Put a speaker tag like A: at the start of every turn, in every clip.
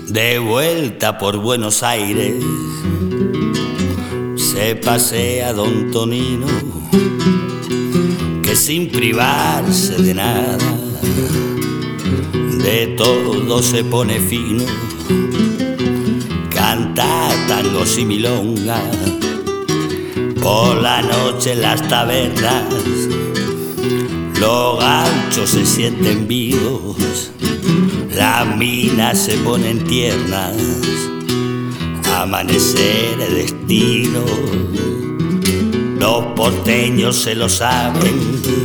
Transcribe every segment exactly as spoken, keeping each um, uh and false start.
A: De vuelta por Buenos Aires se pasea don Tonino, que sin privarse de nada, de todo se pone fino. Canta tangos y milongas por la noche en las tabernas. Los gauchos se sienten vivos, las minas se ponen tiernas. Amanecer el destino, los porteños se lo saben.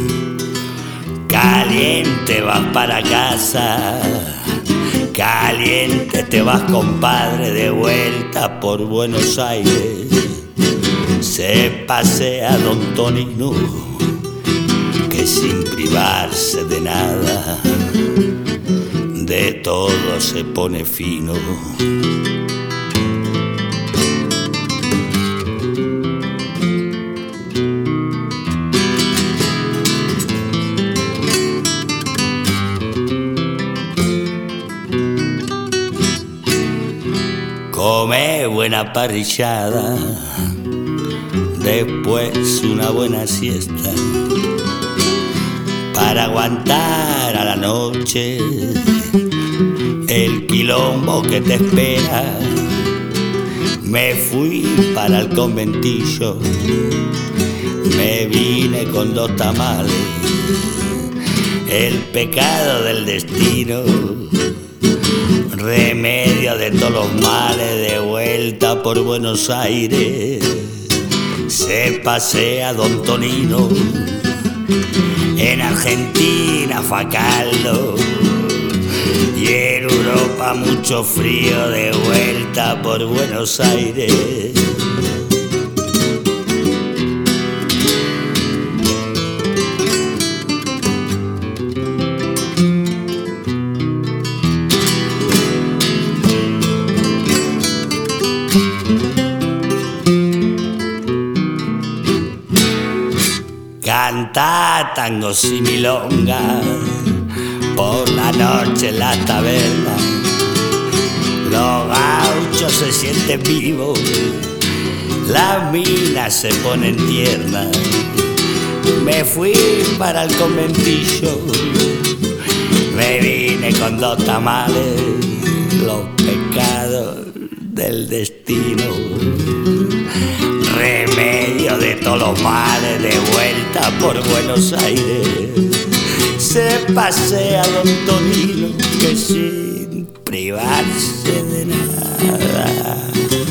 A: Caliente vas para casa, caliente te vas, compadre, de vuelta por Buenos Aires. Se pasea don Tonino, que sin privarse de nada, de todo se pone fino. Come buena parrillada, después una buena siesta, para aguantar a la noche el quilombo que te espera. Me fui para el conventillo, me vine con dos tamales, el pecado del destino, remedio de todos los males. De vuelta por Buenos Aires se pasea don Tonino, en Argentina fa caldo y en Europa mucho frío. De vuelta por Buenos Aires. Canta tangos y milongas por la noche en la taberna. Los gauchos se sienten vivos, las minas se ponen tiernas. Me fui para el conventillo, me vine con dos tamales, los pecados del destino, remedio de todos los males. De vuelta por Buenos Aires se pasea don Tonino, que sin privarse de nada,